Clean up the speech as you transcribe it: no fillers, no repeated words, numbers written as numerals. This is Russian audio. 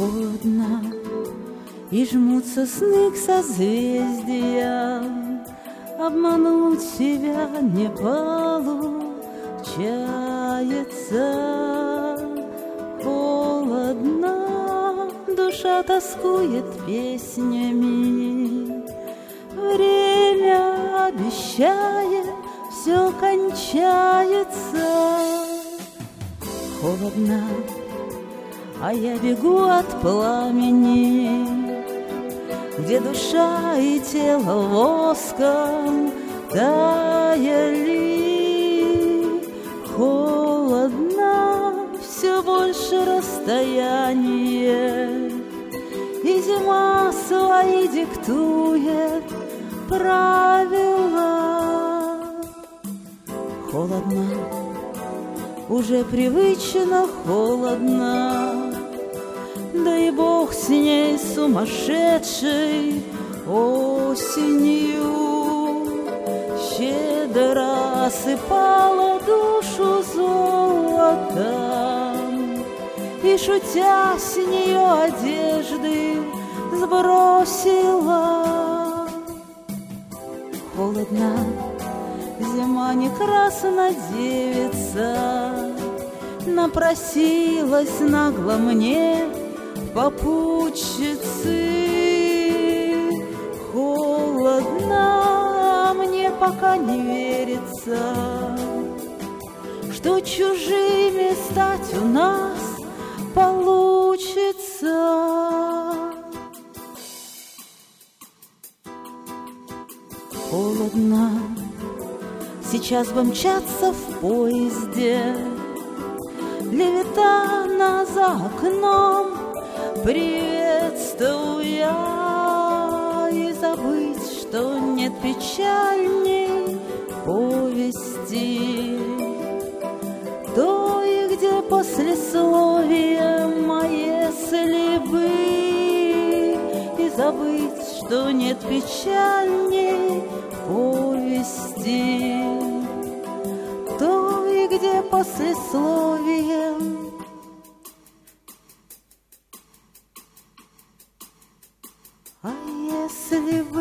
холодно, и жмутся сны к созвездиям. Обмануть себя не получается. Холодно, душа тоскует песнями. Время обещает, все кончается. Холодно, а я бегу от пламени, где душа и тело воском таяли. Холодно, все больше расстояние, и зима свои диктует правила. Холодно, уже привычно холодно, да и бог с ней, сумасшедшей осенью. Щедро осыпала душу золотом, и, шутя, с нее одежды сбросила. Холодно, зима не красна девица, напросилась нагло мне в попутчицы. Холодно, мне пока не верится, что чужими стать у нас получится. Холодно, сейчас бы мчаться в поезде, левитана за окном приветствуя, и забыть, что нет печальней повести, той, где послесловием если бы, и забыть, что нет печальней повести, той, где послесловием а если бы